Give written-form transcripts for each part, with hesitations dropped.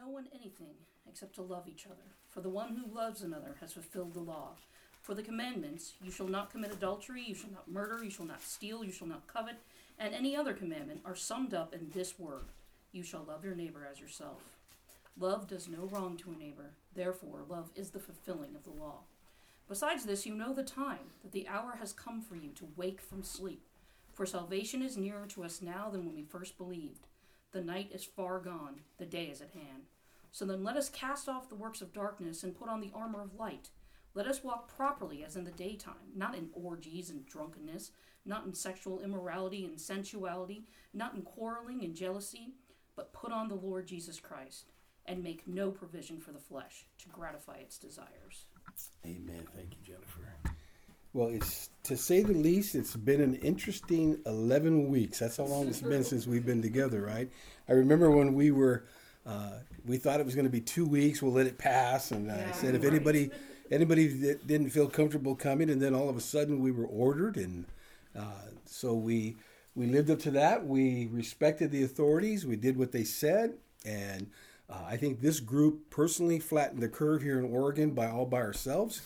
no one anything except to love each other. For the one who loves another has fulfilled the law. For the commandments, you shall not commit adultery, you shall not murder, you shall not steal, you shall not covet, and any other commandment are summed up in this word: you shall love your neighbor as yourself. Love does no wrong to a neighbor. Therefore, love is the fulfilling of the law. Besides this, you know the time, that the hour has come for you to wake from sleep. For salvation is nearer to us now than when we first believed. The night is far gone, the day is at hand. So then let us cast off the works of darkness and put on the armor of light. Let us walk properly as in the daytime, not in orgies and drunkenness, not in sexual immorality and sensuality, not in quarreling and jealousy, but put on the Lord Jesus Christ, and make no provision for the flesh to gratify its desires. Amen. Thank you, Jennifer. Well, it's, to say the least, it's been an interesting 11 weeks. That's how long it's been since we've been together, right? I remember when we thought it was going to be 2 weeks. We'll let it pass. And I said, if anybody that didn't feel comfortable coming, and then all of a sudden we were ordered. And so we lived up to that. We respected the authorities. We did what they said. And I think this group personally flattened the curve here in Oregon by ourselves.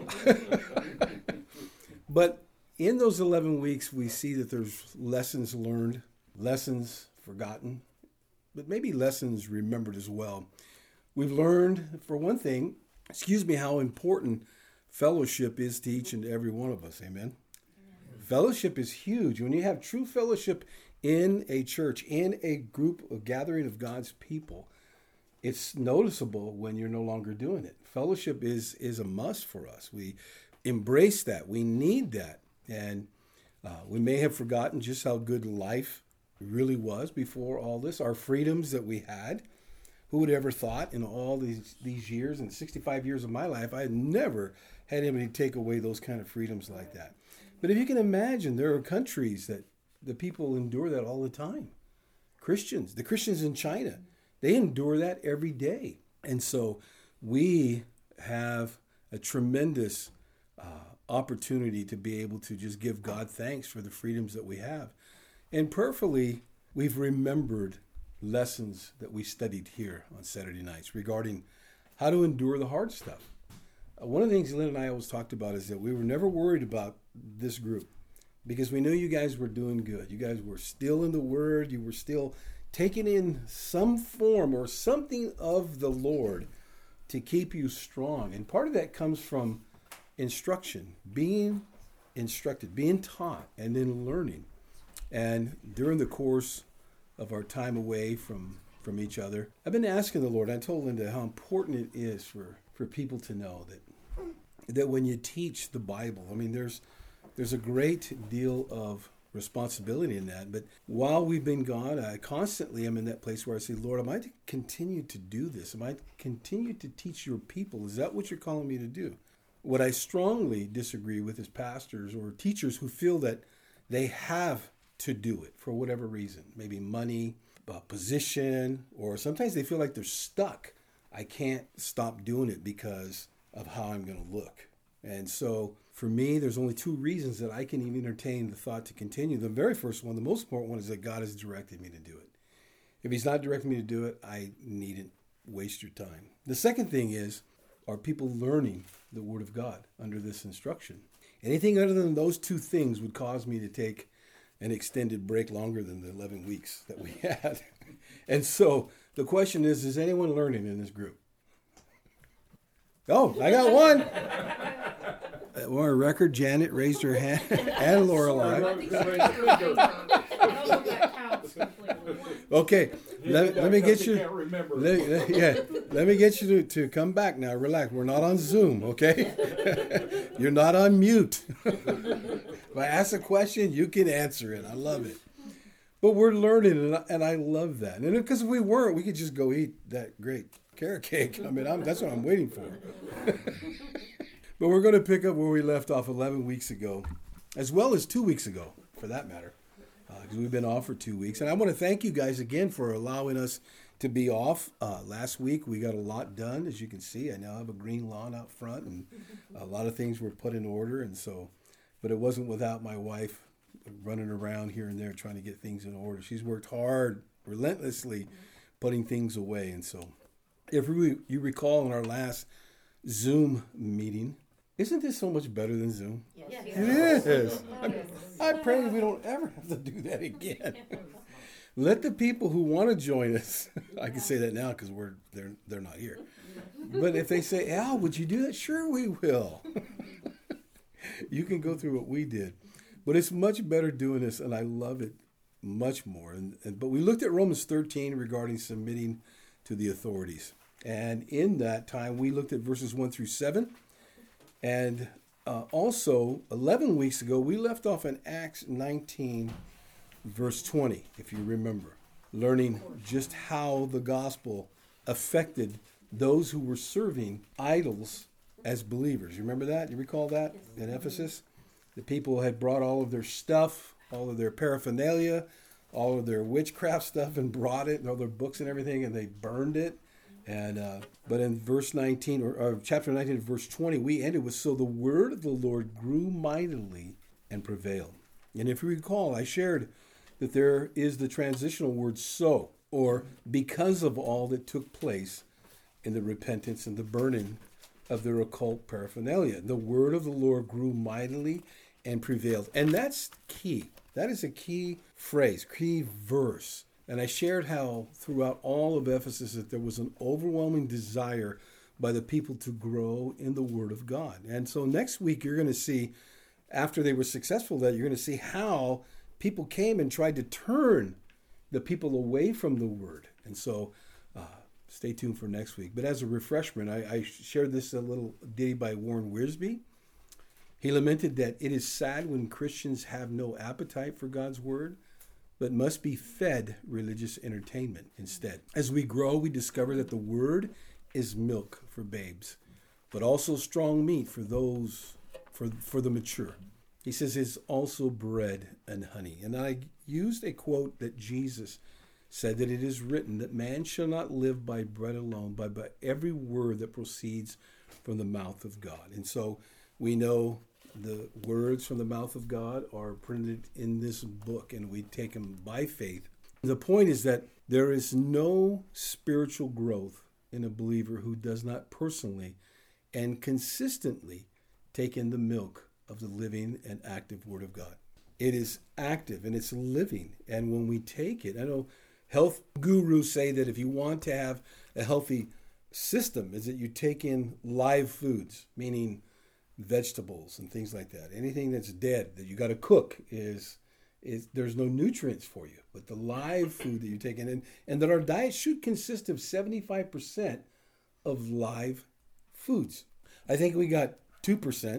But in those 11 weeks, we see that there's lessons learned, lessons forgotten, but maybe lessons remembered as well. We've learned, for one thing, how important fellowship is to each and every one of us. Amen? Fellowship is huge. When you have true fellowship in a church, in a group, a gathering of God's people, it's noticeable when you're no longer doing it. Fellowship is a must for us. We embrace that. We need that. And we may have forgotten just how good life really was before all this, our freedoms that we had. Who would ever thought in all these years, in 65 years of my life, I had never had anybody take away those kind of freedoms like that. But if you can imagine, there are countries that the people endure that all the time. The Christians in China, they endure that every day. And so we have a tremendous opportunity to be able to just give God thanks for the freedoms that we have. And prayerfully, we've remembered lessons that we studied here on Saturday nights regarding how to endure the hard stuff. One of the things Lynn and I always talked about is that we were never worried about this group because we knew you guys were doing good. You guys were still in the Word. You were still taking in some form or something of the Lord to keep you strong. And part of that comes from instruction, being instructed, being taught, and then learning. And during the course of our time away from each other, I've been asking the Lord, I told Linda how important it is for people to know that when you teach the Bible, I mean, there's a great deal of responsibility in that. But while we've been gone, I constantly am in that place where I say, Lord, am I to continue to do this? Am I to continue to teach your people? Is that what you're calling me to do? What I strongly disagree with is pastors or teachers who feel that they have to do it for whatever reason, maybe money, position, or sometimes they feel like they're stuck. I can't stop doing it because of how I'm going to look. And so for me, there's only two reasons that I can even entertain the thought to continue. The very first one, the most important one, is that God has directed me to do it. If he's not directing me to do it, I needn't waste your time. The second thing is, are people learning the Word of God under this instruction? Anything other than those two things would cause me to take an extended break longer than the 11 weeks that we had. And so the question is anyone learning in this group? Oh, I got one. On a record, Janet raised her hand, and Lorelei. Okay, let me get you. Let me get you to come back now. Relax. We're not on Zoom, okay? You're not on mute. If I ask a question, you can answer it. I love it. But we're learning, and I love that. And because if we weren't, we could just go eat that great carrot cake. I mean, that's what I'm waiting for. But we're going to pick up where we left off 11 weeks ago, as well as 2 weeks ago, for that matter, because we've been off for 2 weeks. And I want to thank you guys again for allowing us to be off. Last week, we got a lot done, as you can see. I now have a green lawn out front, and a lot of things were put in order. And so, but it wasn't without my wife running around here and there trying to get things in order. She's worked hard, relentlessly, putting things away. And so If you recall in our last Zoom meeting, isn't this so much better than Zoom? Yes. It is. I pray we don't ever have to do that again. Let the people who want to join us, I can say that now because they're not here. But if they say, Al, would you do that? Sure, we will. You can go through what we did. But it's much better doing this, and I love it much more. But we looked at Romans 13 regarding submitting to the authorities. And in that time, we looked at verses 1 through 7. And also, 11 weeks ago, we left off in Acts 19, verse 20, if you remember, learning just how the gospel affected those who were serving idols as believers. You remember that? You recall that in Ephesus? The people had brought all of their stuff, all of their paraphernalia, all of their witchcraft stuff and brought it, and all their books and everything, and they burned it. And but in verse 19, or chapter 19, verse 20, we ended with, so the word of the Lord grew mightily and prevailed. And if you recall, I shared that there is the transitional word so, or because of all that took place in the repentance and the burning of their occult paraphernalia. The word of the Lord grew mightily and prevailed. And that's key. That is a key phrase, key verse. And I shared how throughout all of Ephesus that there was an overwhelming desire by the people to grow in the Word of God. And so next week you're going to see, after they were successful, that you're going to see how people came and tried to turn the people away from the Word. And so stay tuned for next week. But as a refreshment, I shared this a little ditty by Warren Wiersbe. He lamented that it is sad when Christians have no appetite for God's Word, but must be fed religious entertainment instead. As we grow, we discover that the Word is milk for babes, but also strong meat for those, for the mature. He says it's also bread and honey. And I used a quote that Jesus said, that it is written that man shall not live by bread alone, but by every word that proceeds from the mouth of God. And so we know the words from the mouth of God are printed in this book, and we take them by faith. The point is that there is no spiritual growth in a believer who does not personally and consistently take in the milk of the living and active Word of God. It is active and it's living. And when we take it, I know health gurus say that if you want to have a healthy system, is that you take in live foods, meaning vegetables and things like that. Anything that's dead that you got to cook is there's no nutrients for you. But the live food that you're taking in, and that our diet should consist of 75% of live foods. I think we got 2%,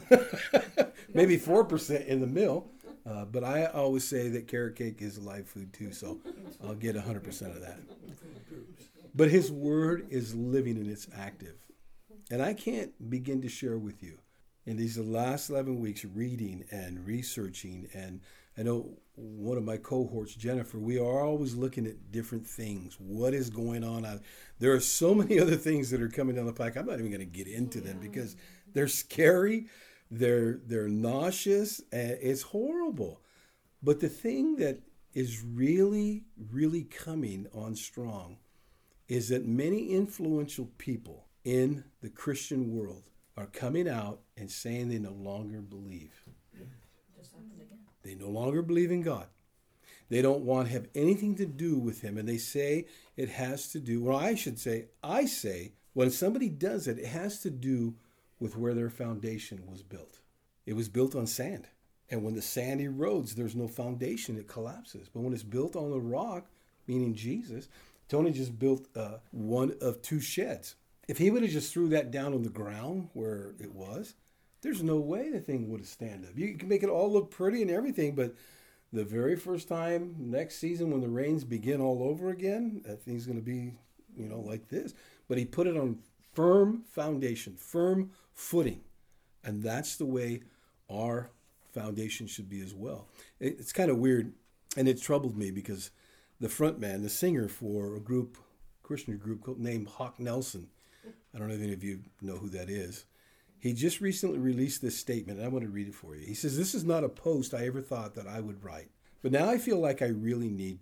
maybe 4% in the meal. But I always say that carrot cake is live food too, so I'll get 100% of that. But His Word is living and it's active. And I can't begin to share with you in these last 11 weeks reading and researching. And I know one of my cohorts, Jennifer, we are always looking at different things. What is going on? There are so many other things that are coming down the pike. I'm not even going to get into them because they're scary. They're nauseous. And it's horrible. But the thing that is really, really coming on strong is that many influential people in the Christian world are coming out and saying they no longer believe. Just happened again. They no longer believe in God. They don't want to have anything to do with Him. And they say it has to do, I say, when somebody does it, it has to do with where their foundation was built. It was built on sand. And when the sand erodes, there's no foundation. It collapses. But when it's built on the rock, meaning Jesus, Tony just built one of two sheds. If he would have just threw that down on the ground where it was, there's no way the thing would have stand up. You can make it all look pretty and everything, but the very first time next season when the rains begin all over again, that thing's going to be, like this. But he put it on firm foundation, firm footing. And that's the way our foundation should be as well. It's kind of weird, and it troubled me because the front man, the singer for a Christian group named Hawk Nelson, I don't know if any of you know who that is. He just recently released this statement, and I want to read it for you. He says, "This is not a post I ever thought that I would write, but now I feel like I really need to.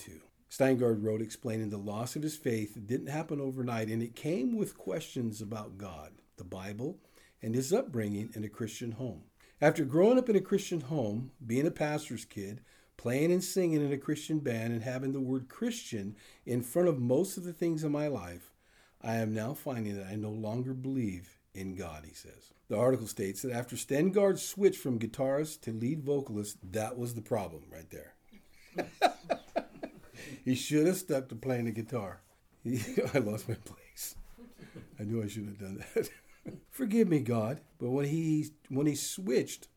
Steingard wrote explaining the loss of his faith didn't happen overnight, and it came with questions about God, the Bible, and his upbringing in a Christian home. After growing up in a Christian home, being a pastor's kid, playing and singing in a Christian band, and having the word Christian in front of most of the things in my life, I am now finding that I no longer believe in God, he says. The article states that after Steingard switched from guitarist to lead vocalist, that was the problem right there. He should have stuck to playing the guitar. I lost my place. I knew I should have done that. Forgive me, God. But when he switched,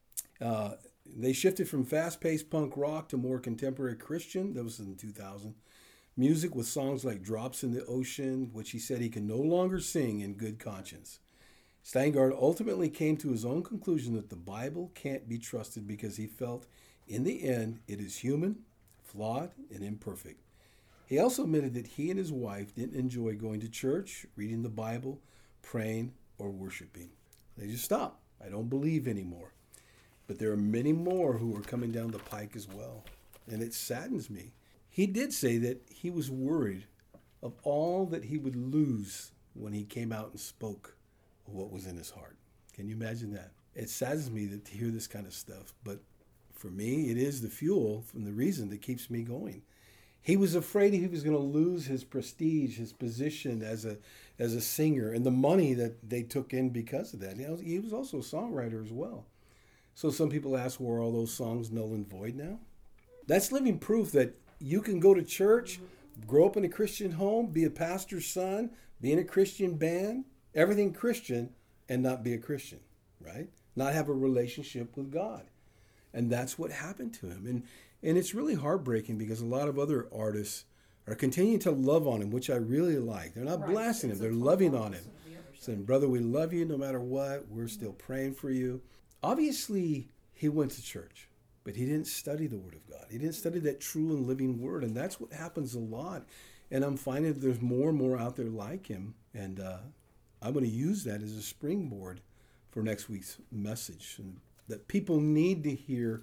they shifted from fast-paced punk rock to more contemporary Christian. That was in 2000. Music with songs like Drops in the Ocean, which he said he can no longer sing in good conscience. Steingard ultimately came to his own conclusion that the Bible can't be trusted because he felt, in the end, it is human, flawed, and imperfect. He also admitted that he and his wife didn't enjoy going to church, reading the Bible, praying, or worshiping. They just stopped. I don't believe anymore. But there are many more who are coming down the pike as well. And it saddens me. He did say that he was worried of all that he would lose when he came out and spoke of what was in his heart. Can you imagine that? It saddens me to hear this kind of stuff. But for me, it is the fuel and the reason that keeps me going. He was afraid he was going to lose his prestige, his position as a singer, and the money that they took in because of that. He was also a songwriter as well. So some people ask, well, are all those songs null and void now? That's living proof that you can go to church, grow up in a Christian home, be a pastor's son, be in a Christian band, everything Christian, and not be a Christian, right? Not have a relationship with God. And that's what happened to him. And it's really heartbreaking because a lot of other artists are continuing to love on him, which I really like. They're not blasting him. They're loving on him. Saying, brother, we love you no matter what. We're still praying for you. Obviously, he went to church, but he didn't study the Word of God. He didn't study that true and living Word. And that's what happens a lot. And I'm finding that there's more and more out there like him. And I'm going to use that as a springboard for next week's message. And that people need to hear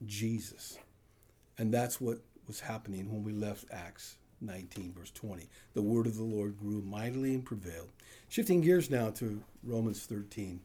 Jesus. And that's what was happening when we left Acts 19, verse 20. The word of the Lord grew mightily and prevailed. Shifting gears now to Romans 13.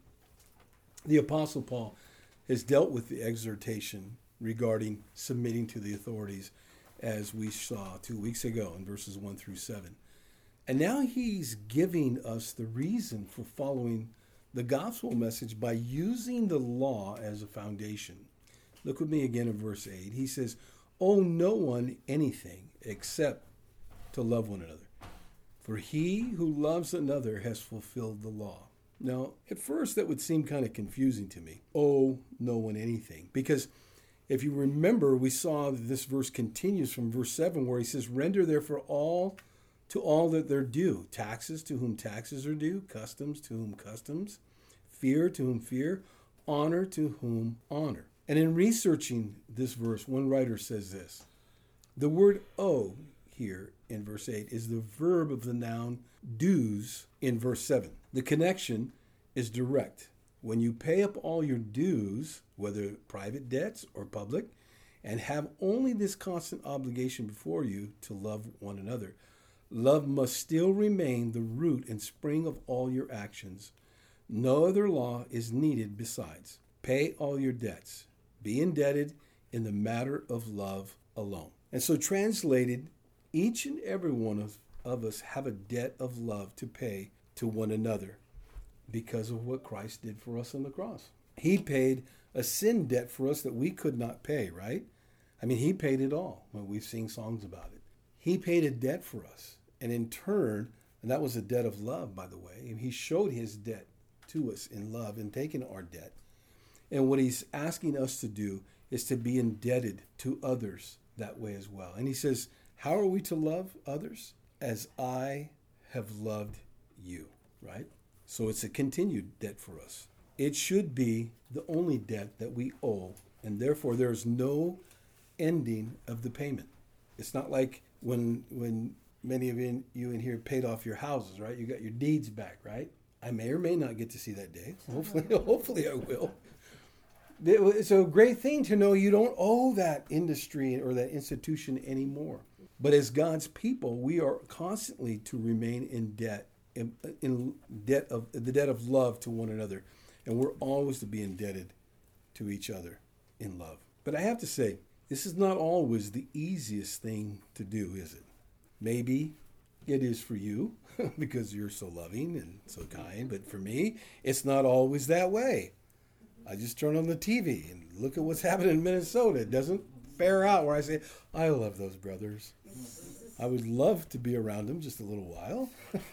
The Apostle Paul has dealt with the exhortation regarding submitting to the authorities, as we saw 2 weeks ago in verses 1 through 7. And now he's giving us the reason for following the gospel message by using the law as a foundation. Look with me again in verse 8. He says, owe no one anything except to love one another. For he who loves another has fulfilled the law. Now, at first that would seem kind of confusing to me. Owe no one anything. Because if you remember, we saw that this verse continues from verse 7 where he says, render therefore all to all that they're due. Taxes to whom taxes are due. Customs to whom customs. Fear to whom fear. Honor to whom honor. And in researching this verse, one writer says this. The word owe here in verse 8 is the verb of the noun dues in verse 7. The connection is direct. When you pay up all your dues, whether private debts or public, and have only this constant obligation before you to love one another, love must still remain the root and spring of all your actions. No other law is needed besides. Pay all your debts. Be indebted in the matter of love alone. And so translated, each and every one of us have a debt of love to pay to one another because of what Christ did for us on the cross. He paid a sin debt for us that we could not pay, right? I mean, he paid it all when we sing songs about it. He paid a debt for us. And in turn, and that was a debt of love, by the way, and he showed his debt to us in love and taking our debt. And what he's asking us to do is to be indebted to others that way as well. And he says, how are we to love others? As I have loved you, right? So it's a continued debt for us. It should be the only debt that we owe, and therefore there's no ending of the payment. It's not like when many of you in here paid off your houses, right? You got your deeds back, right? I may or may not get to see that day. Hopefully I will. It's a great thing to know you don't owe that industry or that institution anymore. But as God's people, we are constantly to remain in debt, in debt of the debt of love to one another. And we're always to be indebted to each other in love. But I have to say, this is not always the easiest thing to do, is it? Maybe it is for you because you're so loving and so kind. But for me, it's not always that way. I just turn on the TV and look at what's happening in Minnesota. It doesn't fare out where I say, I love those brothers. I would love to be around them just a little while.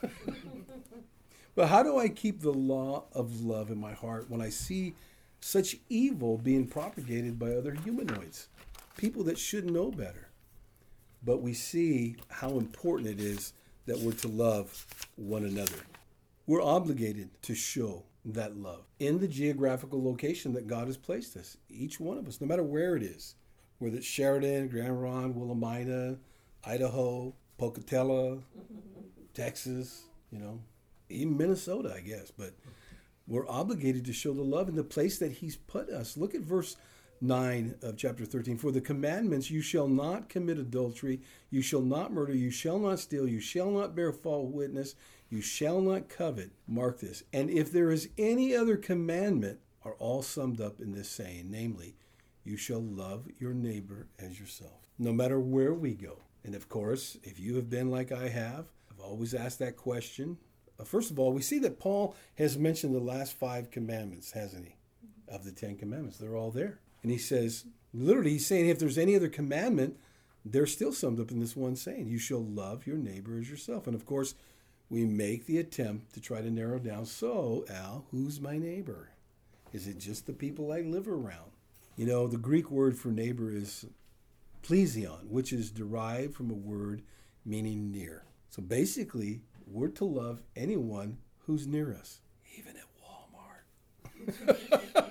But how do I keep the law of love in my heart when I see such evil being propagated by other humanoids, people that should know better? But we see how important it is that we're to love one another. We're obligated to show that love in the geographical location that God has placed us, each one of us, no matter where it is, whether it's Sheridan, Grand Ronde, Willamina, Idaho, Pocatello, Texas, even Minnesota, I guess. But we're obligated to show the love in the place that he's put us. Look at verse 9 of chapter 13. For the commandments, you shall not commit adultery, you shall not murder, you shall not steal, you shall not bear false witness, you shall not covet. Mark this. And if there is any other commandment, are all summed up in this saying, namely, you shall love your neighbor as yourself. No matter where we go. And of course, if you have been like I have, I've always asked that question. First of all, we see that Paul has mentioned the last 5 commandments, hasn't he? Of the 10 commandments. They're all there. And he says, literally, he's saying if there's any other commandment, they're still summed up in this one saying, you shall love your neighbor as yourself. And of course, we make the attempt to try to narrow down. So, Al, who's my neighbor? Is it just the people I live around? The Greek word for neighbor is plesion, which is derived from a word meaning near. So basically, we're to love anyone who's near us, even at Walmart.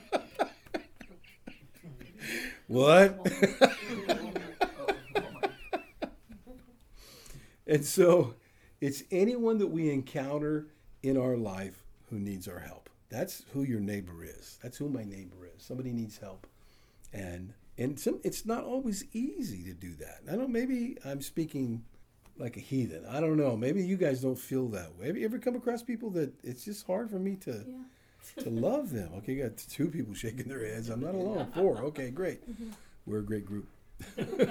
What? And so it's anyone that we encounter in our life who needs our help. That's who your neighbor is. That's who my neighbor is. Somebody needs help. And it's not always easy to do that. I don't know, maybe I'm speaking like a heathen. I don't know. Maybe you guys don't feel that way. Have you ever come across people that it's just hard for me to love them? Okay, you got 2 people shaking their heads. I'm not alone. 4. Okay, great. We're a great group. Very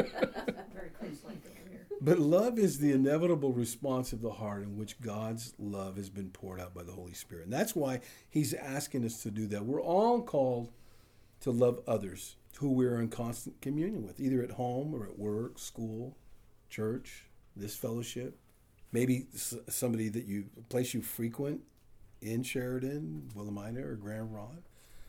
Christ-like over here. But love is the inevitable response of the heart in which God's love has been poured out by the Holy Spirit. And that's why he's asking us to do that. We're all called to love others who we're in constant communion with, either at home or at work, school, church, this fellowship. Maybe somebody a place you frequent in Sheridan, Willamina, or Grand Ronde.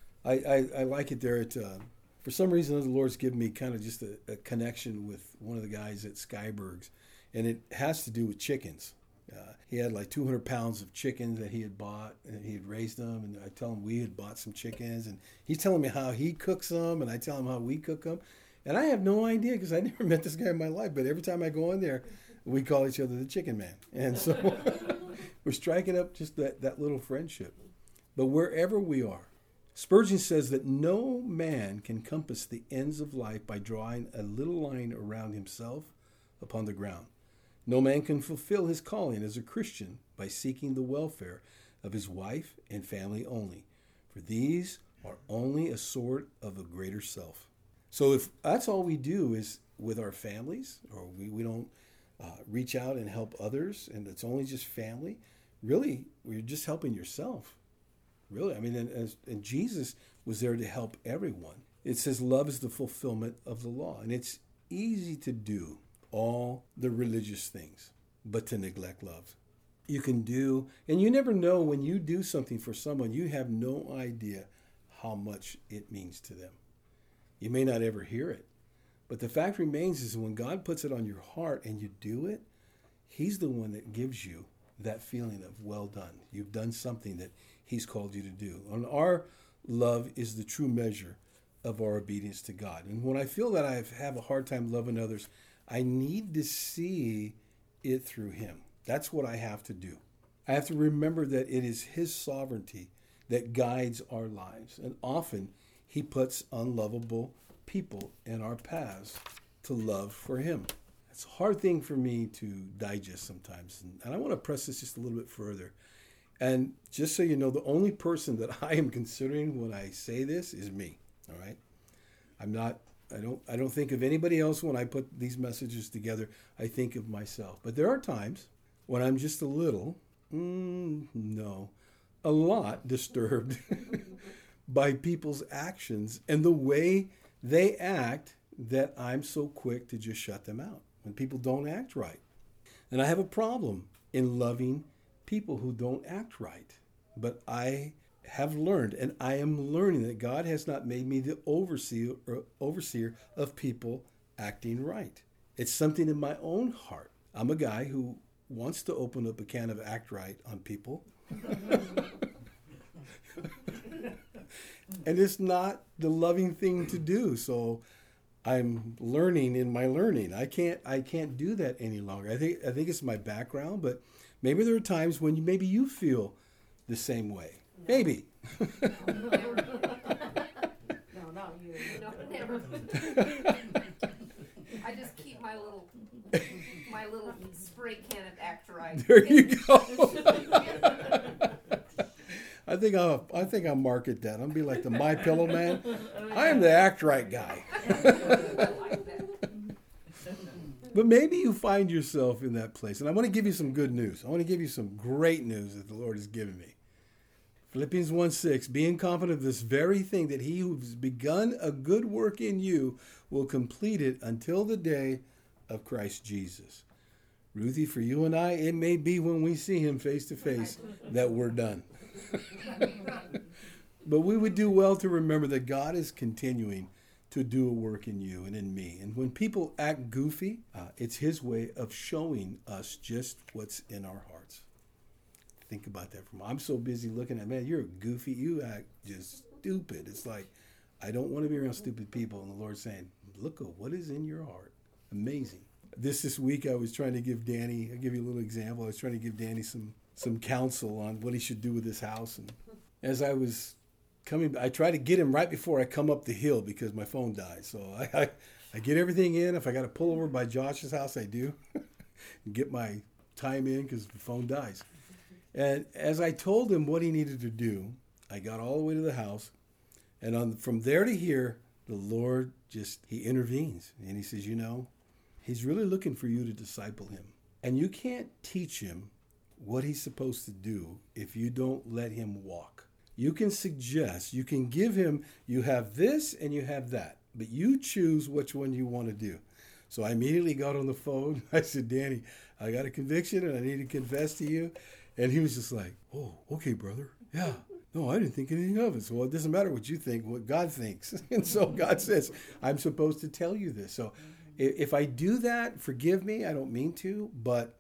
I like it there at, for some reason, the Lord's given me kind of just a connection with one of the guys at Skyberg's, and it has to do with chickens. He had like 200 pounds of chickens that he had bought, and he had raised them, and I tell him we had bought some chickens, and he's telling me how he cooks them, and I tell him how we cook them. And I have no idea because I never met this guy in my life, but every time I go in there, we call each other the Chicken Man. And so we're striking up just that little friendship. But wherever we are, Spurgeon says that no man can compass the ends of life by drawing a little line around himself upon the ground. No man can fulfill his calling as a Christian by seeking the welfare of his wife and family only, for these are only a sort of a greater self. So if that's all we do is with our families, or we don't reach out and help others, and it's only just family, really, you're just helping yourself. Really, I mean, and Jesus was there to help everyone. It says love is the fulfillment of the law, and it's easy to do all the religious things, but to neglect love. You can do, and you never know when you do something for someone, you have no idea how much it means to them. You may not ever hear it, but the fact remains is when God puts it on your heart and you do it, he's the one that gives you that feeling of well done. You've done something that he's called you to do. And our love is the true measure of our obedience to God. And when I feel that I have a hard time loving others, I need to see it through him. That's what I have to do. I have to remember that it is his sovereignty that guides our lives. And often he puts unlovable people in our paths to love for him. It's a hard thing for me to digest sometimes. And I want to press this just a little bit further. And just so you know, the only person that I am considering when I say this is me. All right? I don't think of anybody else when I put these messages together. I think of myself. But there are times when I'm just a little, a lot disturbed by people's actions and the way they act, that I'm so quick to just shut them out when people don't act right. And I have a problem in loving people who don't act right. But I have learned, and I am learning, that God has not made me the overseer of people acting right. It's something in my own heart. I'm a guy who wants to open up a can of Act Right on people. And it's not the loving thing to do. So I'm learning in my learning. I can't do that any longer. I think it's my background, but maybe there are times when maybe you feel the same way. No. Maybe. No, not you. No, never. I just keep my little spray can of Act Right. There you go. I think I'll market that. I'll be like the My Pillow man. I am the Act Right guy. I like that. But maybe you find yourself in that place. And I want to give you some good news. I want to give you some great news that the Lord has given me. Philippians 1:6, being confident of this very thing, that he who's begun a good work in you will complete it until the day of Christ Jesus. Ruthie, for you and I, it may be when we see him face to face that we're done. But we would do well to remember that God is continuing to do a work in you and in me. And when people act goofy, it's his way of showing us just what's in our hearts. Think about that. I'm so busy looking at, man, you're goofy. You act just stupid. It's like, I don't want to be around stupid people. And the Lord's saying, look at what is in your heart. Amazing. This week I was trying to give Danny, I'll give you a little example. I was trying to give Danny some counsel on what he should do with his house. And as I was coming, I try to get him right before I come up the hill because my phone died. So I get everything in. If I got to pull over by Josh's house, I do. And get my time in because the phone dies. And as I told him what he needed to do, I got all the way to the house. And from there to here, the Lord he intervenes. And he says, he's really looking for you to disciple him. And you can't teach him what he's supposed to do if you don't let him walk. You can suggest, you can give him, you have this and you have that, but you choose which one you want to do. So I immediately got on the phone. I said, Danny, I got a conviction and I need to confess to you. And he was just like, oh, okay, brother. Yeah. No, I didn't think anything of it. So it doesn't matter what you think, what God thinks. And so God says, I'm supposed to tell you this. So if I do that, forgive me. I don't mean to, but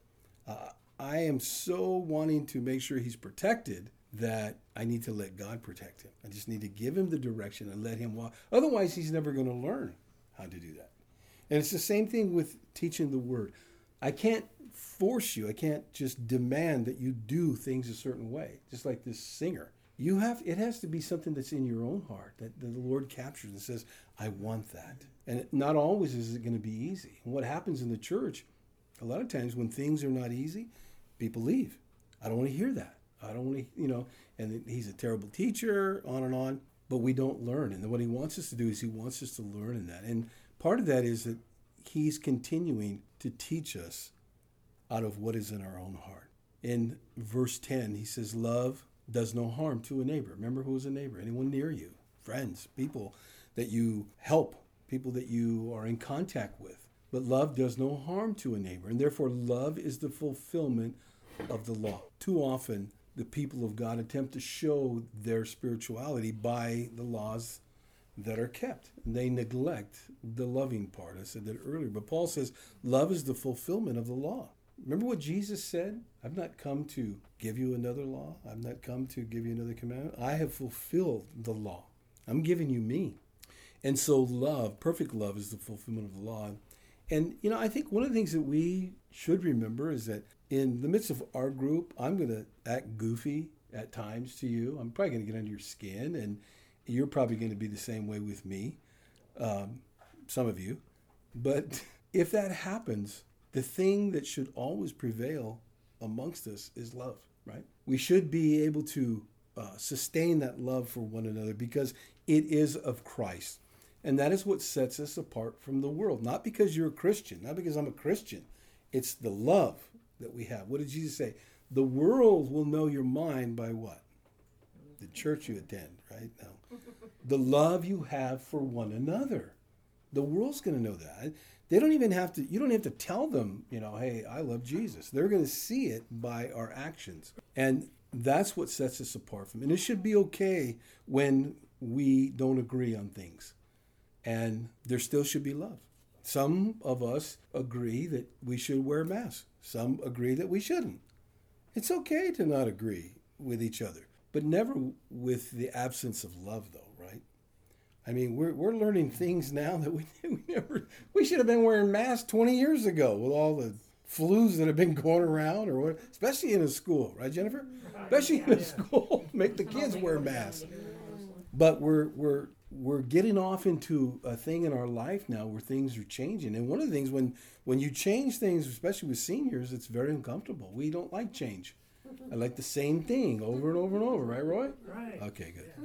I am so wanting to make sure he's protected that I need to let God protect him. I just need to give him the direction and let him walk. Otherwise, he's never going to learn how to do that. And it's the same thing with teaching the word. I can't force you. I can't just demand that you do things a certain way. Just like this singer. It has to be something that's in your own heart that the Lord captures and says, I want that. And not always is it going to be easy. And what happens in the church, a lot of times when things are not easy, people leave. I don't want to hear that. I don't want to, and he's a terrible teacher, on and on. But we don't learn. And what he wants us to do is he wants us to learn in that. And part of that is that he's continuing to teach us out of what is in our own heart. In verse 10, he says, love does no harm to a neighbor. Remember, who's a neighbor? Anyone near you, friends, people that you help, people that you are in contact with. But love does no harm to a neighbor, and therefore love is the fulfillment of the law. Too often, the people of God attempt to show their spirituality by the laws that are kept. They neglect the loving part. I said that earlier. But Paul says love is the fulfillment of the law. Remember what Jesus said? I've not come to give you another law. I've not come to give you another commandment. I have fulfilled the law. I'm giving you me. And so love, perfect love, is the fulfillment of the law. And, I think one of the things that we should remember is that in the midst of our group, I'm going to act goofy at times to you. I'm probably going to get under your skin, and you're probably going to be the same way with me, some of you. But if that happens, the thing that should always prevail amongst us is love, right? We should be able to sustain that love for one another because it is of Christ. And that is what sets us apart from the world. Not because you're a Christian, not because I'm a Christian. It's the love that we have. What did Jesus say? The world will know your mind by what? The church you attend, right? No. The love you have for one another. The world's going to know that. They don't even have to, you don't have to tell them, hey, I love Jesus. They're going to see it by our actions. And that's what sets us apart from. And it should be okay when we don't agree on things. And there still should be love. Some of us agree that we should wear masks. Some agree that we shouldn't. It's okay to not agree with each other, but never with the absence of love, though, right? I mean, we're learning things now that we should have been wearing masks 20 years ago with all the flus that have been going around, or what, especially in a school, right, Jennifer? Especially in a school, make the kids wear masks. But we're getting off into a thing in our life now where things are changing. And one of the things, when you change things, especially with seniors, it's very uncomfortable. We don't like change. I like the same thing over and over and over, right, Roy? Right. Okay, good.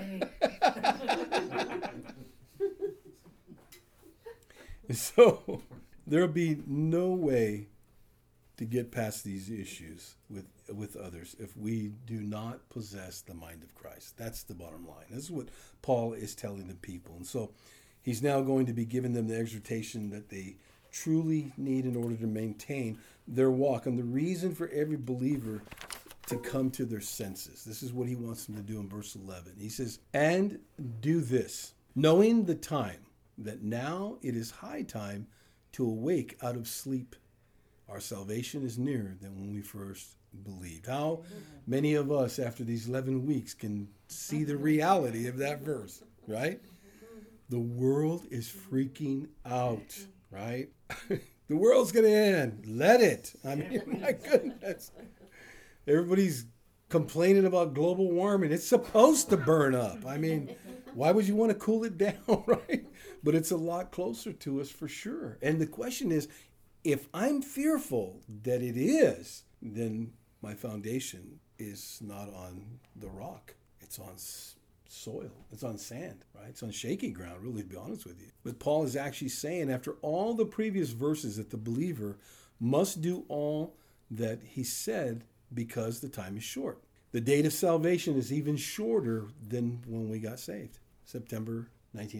So there'll be no way to get past these issues with others if we do not possess the mind of Christ. That's the bottom line. This is what Paul is telling the people. And so he's now going to be giving them the exhortation that they truly need in order to maintain their walk, and the reason for every believer to come to their senses. This is what he wants them to do in verse 11. He says, "And do this, knowing the time, that now it is high time to awake out of sleep. Our salvation is nearer than when we first believed." How many of us after these 11 weeks can see the reality of that verse, right? The world is freaking out, right? The world's going to end. Let it. I mean, my goodness. Everybody's complaining about global warming. It's supposed to burn up. I mean, why would you want to cool it down, right? But it's a lot closer to us for sure. And the question is, if I'm fearful that it is, then my foundation is not on the rock. It's on soil. It's on sand, right? It's on shaky ground, really, to be honest with you. But Paul is actually saying, after all the previous verses, that the believer must do all that he said because the time is short. The date of salvation is even shorter than when we got saved, September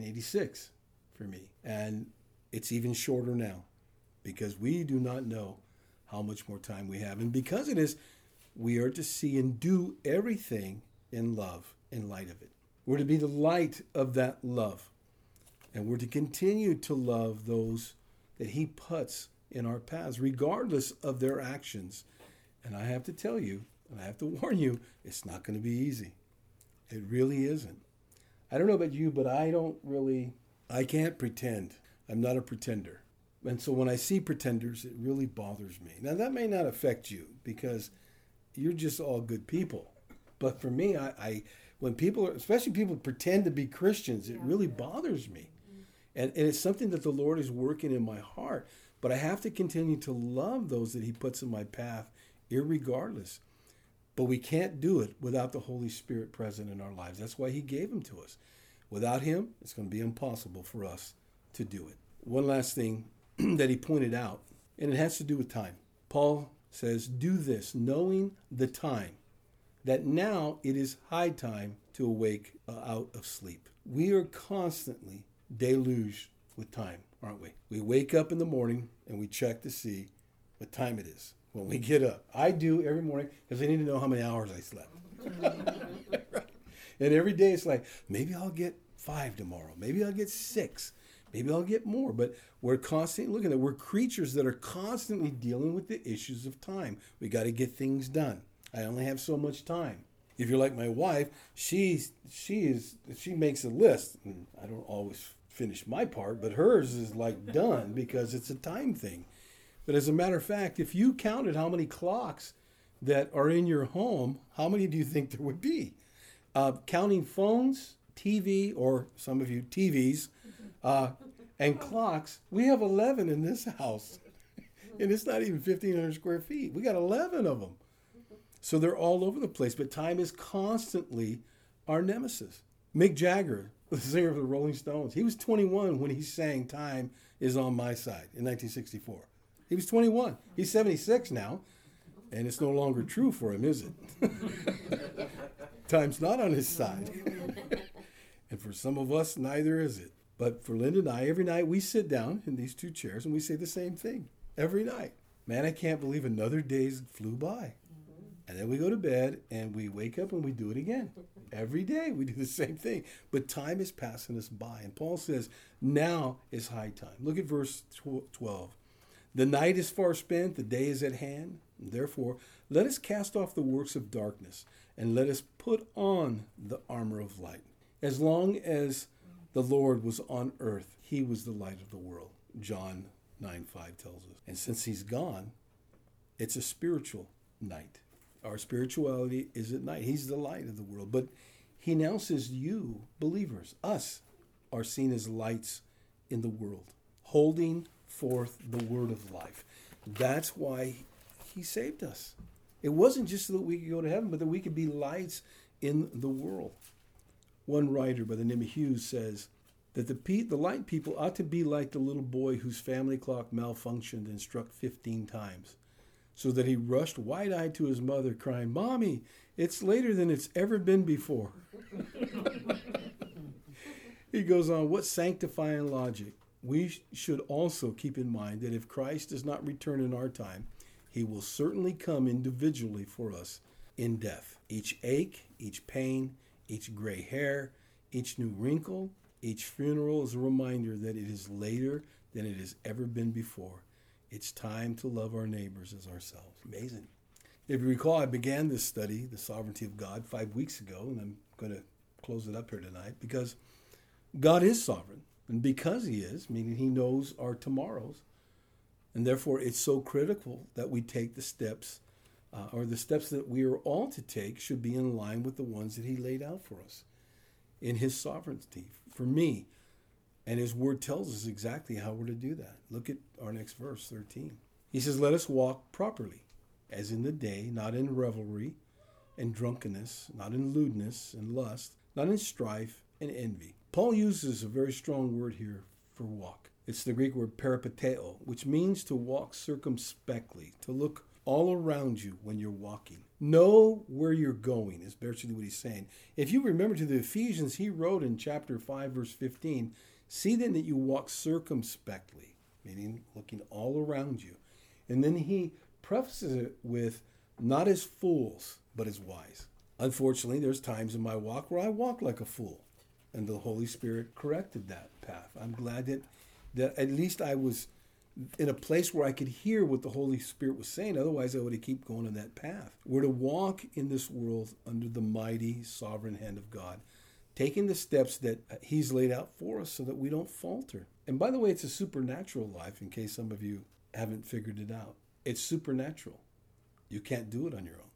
1986 for me. And it's even shorter now because we do not know how much more time we have. And because it is, we are to see and do everything in love in light of it. We're to be the light of that love. And we're to continue to love those that he puts in our paths, regardless of their actions. And I have to tell you, and I have to warn you, it's not going to be easy. It really isn't. I don't know about you, but I can't pretend. I'm not a pretender. And so when I see pretenders, it really bothers me. Now, that may not affect you because you're just all good people. But for me, when people, especially people pretend to be Christians, it really bothers me. And it's something that the Lord is working in my heart. But I have to continue to love those that he puts in my path, irregardless. But we can't do it without the Holy Spirit present in our lives. That's why he gave him to us. Without him, it's going to be impossible for us to do it. One last thing that he pointed out, and it has to do with time. Paul says, "Do this, knowing the time, that now it is high time to awake out of sleep." We are constantly deluged with time, aren't we? We wake up in the morning and we check to see what time it is when we get up. I do every morning because I need to know how many hours I slept. And every day it's like, maybe I'll get 5 tomorrow. Maybe I'll get 6. Maybe I'll get more. But we're constantly looking at, we're creatures that are constantly dealing with the issues of time. We got to get things done. I only have so much time. If you're like my wife, she makes a list. And I don't always finish my part, but hers is like done because it's a time thing. But as a matter of fact, if you counted how many clocks that are in your home, how many do you think there would be? Counting phones, TV, or some of you TVs, And clocks, we have 11 in this house. And it's not even 1,500 square feet. We got 11 of them. So they're all over the place. But time is constantly our nemesis. Mick Jagger, the singer of the Rolling Stones, he was 21 when he sang Time Is on My Side in 1964. He was 21. He's 76 now. And it's no longer true for him, is it? Time's not on his side. And for some of us, neither is it. But for Linda and I, every night we sit down in these two chairs and we say the same thing. Every night. Man, I can't believe another day flew by. And then we go to bed and we wake up and we do it again. Every day we do the same thing. But time is passing us by. And Paul says, now is high time. Look at verse 12. The night is far spent, the day is at hand. Therefore, let us cast off the works of darkness and let us put on the armor of light. As long as the Lord was on earth, he was the light of the world. John 9:5 tells us. And since he's gone, it's a spiritual night. Our spirituality is at night. He's the light of the world. But he now says you, believers, us, are seen as lights in the world, holding forth the word of life. That's why he saved us. It wasn't just so that we could go to heaven, but that we could be lights in the world. One writer by the name of Hughes says that the light people ought to be like the little boy whose family clock malfunctioned and struck 15 times, so that he rushed wide-eyed to his mother, crying, "Mommy, it's later than it's ever been before." He goes on, what sanctifying logic. We should also keep in mind that if Christ does not return in our time, he will certainly come individually for us in death. Each ache, each pain, each gray hair, each new wrinkle, each funeral is a reminder that it is later than it has ever been before. It's time to love our neighbors as ourselves. Amazing. If you recall, I began this study, The Sovereignty of God, 5 weeks ago, and I'm going to close it up here tonight because God is sovereign. And because he is, meaning he knows our tomorrows, and therefore it's so critical that we take the steps, or the steps that we are all to take should be in line with the ones that he laid out for us in his sovereignty. For me, and his word tells us exactly how we're to do that. Look at our next verse, 13. He says, let us walk properly, as in the day, not in revelry and drunkenness, not in lewdness and lust, not in strife and envy. Paul uses a very strong word here for walk. It's the Greek word peripateo, which means to walk circumspectly, to look all around you when you're walking. Know where you're going is basically what he's saying. If you remember to the Ephesians, he wrote in chapter 5, verse 15, see then that you walk circumspectly, meaning looking all around you. And then he prefaces it with, not as fools, but as wise. Unfortunately, there's times in my walk where I walk like a fool. And the Holy Spirit corrected that path. I'm glad that at least I was in a place where I could hear what the Holy Spirit was saying. Otherwise, I would have kept going on that path. We're to walk in this world under the mighty, sovereign hand of God, taking the steps that he's laid out for us so that we don't falter. And by the way, it's a supernatural life, in case some of you haven't figured it out. It's supernatural. You can't do it on your own.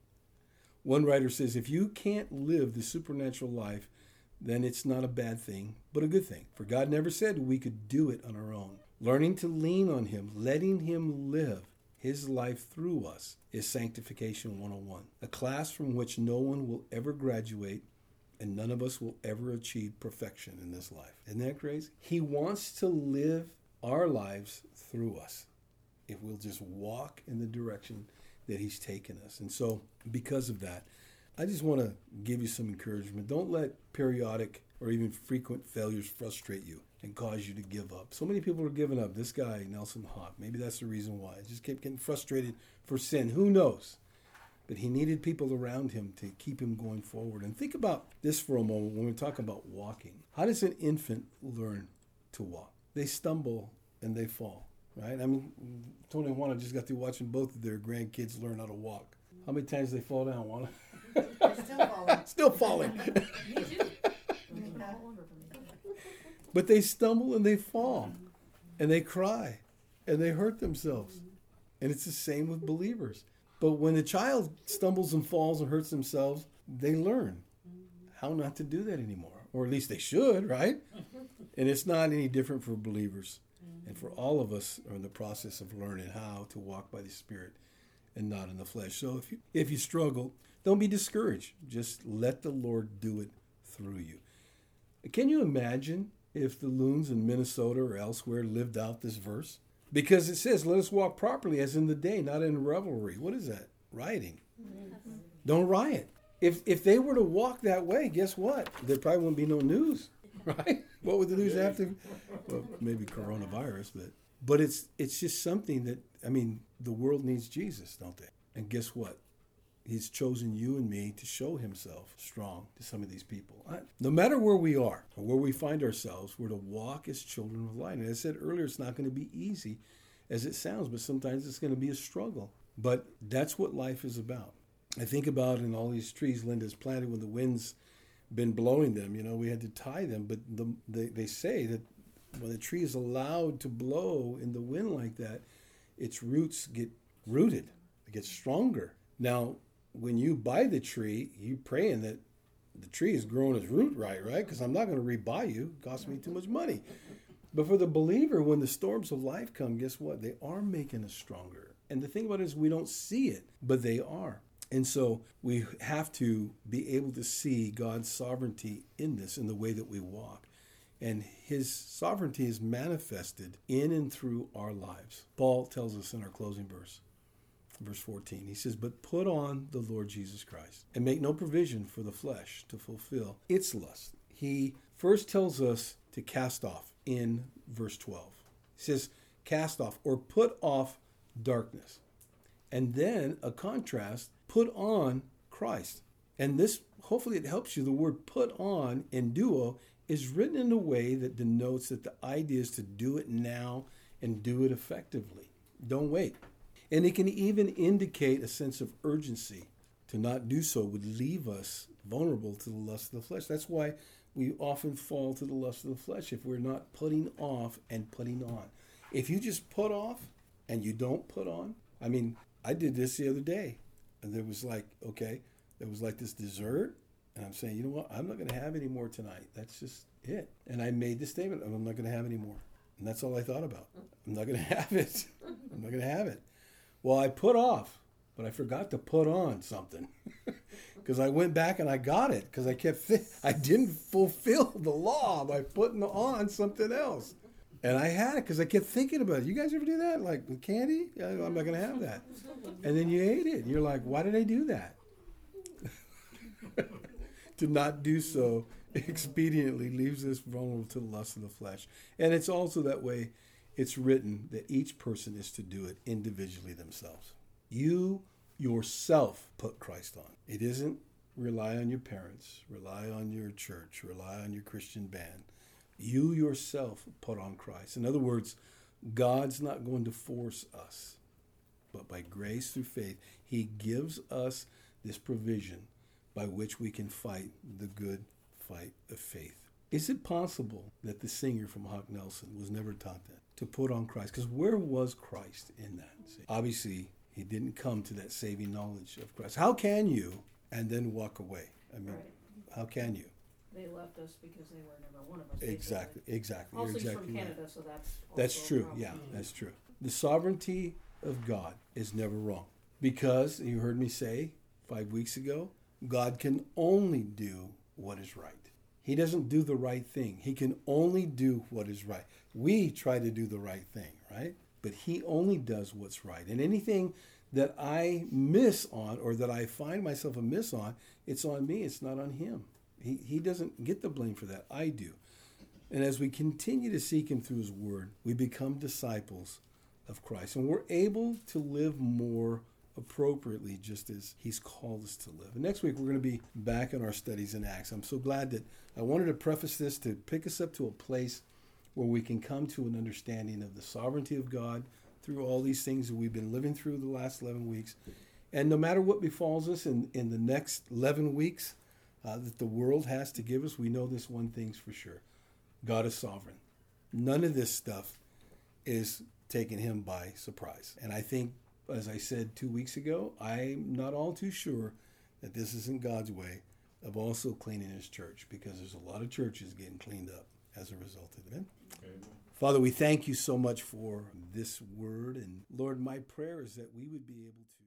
One writer says, if you can't live the supernatural life, then it's not a bad thing, but a good thing. For God never said we could do it on our own. Learning to lean on him, letting him live his life through us is Sanctification 101, a class from which no one will ever graduate and none of us will ever achieve perfection in this life. Isn't that crazy? He wants to live our lives through us if we'll just walk in the direction that he's taken us. And so because of that, I just want to give you some encouragement. Don't let periodic or even frequent failures frustrate you and cause you to give up. So many people are giving up. This guy, Nelson Haupt, maybe that's the reason why. He just kept getting frustrated for sin. Who knows? But he needed people around him to keep him going forward. And think about this for a moment when we're talking about walking. How does an infant learn to walk? They stumble and they fall, right? I mean, Tony and Juana just got through watching both of their grandkids learn how to walk. How many times they fall down, Juana? Still falling. Still falling. Me too. But they stumble and they fall. And they cry. And they hurt themselves. And it's the same with believers. But when a child stumbles and falls and hurts themselves, they learn how not to do that anymore. Or at least they should, right? And it's not any different for believers. And for all of us are in the process of learning how to walk by the Spirit and not in the flesh. So if you struggle, don't be discouraged. Just let the Lord do it through you. Can you imagine if the loons in Minnesota or elsewhere lived out this verse? Because it says, let us walk properly as in the day, not in revelry. What is that? Rioting. Don't riot. If they were to walk that way, guess what? There probably wouldn't be no news, right? What would the news have to? Well, maybe coronavirus, but it's just something that, I mean, the world needs Jesus, don't they? And guess what? He's chosen you and me to show himself strong to some of these people. No matter where we are or where we find ourselves, we're to walk as children of light. And as I said earlier, it's not going to be easy as it sounds, but sometimes it's going to be a struggle. But that's what life is about. I think about in all these trees Linda's planted when the wind's been blowing them, we had to tie them. But they say that when a tree is allowed to blow in the wind like that, its roots get rooted, it gets stronger. Now, when you buy the tree, you're praying that the tree is growing its root right? Because I'm not going to rebuy you. It costs me too much money. But for the believer, when the storms of life come, guess what? They are making us stronger. And the thing about it is we don't see it, but they are. And so we have to be able to see God's sovereignty in this, in the way that we walk. And his sovereignty is manifested in and through our lives. Paul tells us in our closing verse 14, he says, but put on the Lord Jesus Christ and make no provision for the flesh to fulfill its lust. He first tells us to cast off in verse 12. He says, cast off or put off darkness. And then a contrast, put on Christ. And this, hopefully it helps you. The word put on in duo is written in a way that denotes that the idea is to do it now and do it effectively. Don't wait. And it can even indicate a sense of urgency. To not do so would leave us vulnerable to the lust of the flesh. That's why we often fall to the lust of the flesh if we're not putting off and putting on. If you just put off and you don't put on, I mean, I did this the other day. And there was like this dessert. And I'm saying, you know what? I'm not going to have any more tonight. That's just it. And I made the statement, I'm not going to have any more. And that's all I thought about. I'm not going to have it. I'm not going to have it. Well, I put off, but I forgot to put on something. Because I went back and I got it. Because I didn't fulfill the law by putting on something else. And I had it because I kept thinking about it. You guys ever do that? Like with candy? I'm not going to have that. And then you ate it. And you're like, why did I do that? To not do so expediently leaves us vulnerable to the lust of the flesh. And it's also that way it's written that each person is to do it individually themselves. You yourself put Christ on. It isn't rely on your parents, rely on your church, rely on your Christian band. You yourself put on Christ. In other words, God's not going to force us, but by grace through faith, he gives us this provision by which we can fight the good fight of faith. Is it possible that the singer from Hawk Nelson was never taught that? To put on Christ? Because where was Christ in that? See, obviously, he didn't come to that saving knowledge of Christ. How can you and then walk away? I mean, right. How can you? They left us because they were never one of us. Exactly. Also, You're exactly from Canada, right. so that's true. Yeah, that's true. The sovereignty of God is never wrong. Because, you heard me say 5 weeks ago, God can only do what is right. He doesn't do the right thing. He can only do what is right. We try to do the right thing, right? But he only does what's right. And anything that I miss on or that I find myself amiss on, it's on me. It's not on him. He doesn't get the blame for that. I do. And as we continue to seek him through his word, we become disciples of Christ. And we're able to live more appropriately just as he's called us to live. And next week, we're going to be back in our studies in Acts. I'm so glad that I wanted to preface this to pick us up to a place where we can come to an understanding of the sovereignty of God through all these things that we've been living through the last 11 weeks. And no matter what befalls us in the next 11 weeks that the world has to give us, we know this one thing's for sure. God is sovereign. None of this stuff is taking him by surprise. And I think, as I said 2 weeks ago, I'm not all too sure that this isn't God's way of also cleaning his church, because there's a lot of churches getting cleaned up. as a result of it. Amen? Amen. Father, we thank you so much for this word. And Lord, my prayer is that we would be able to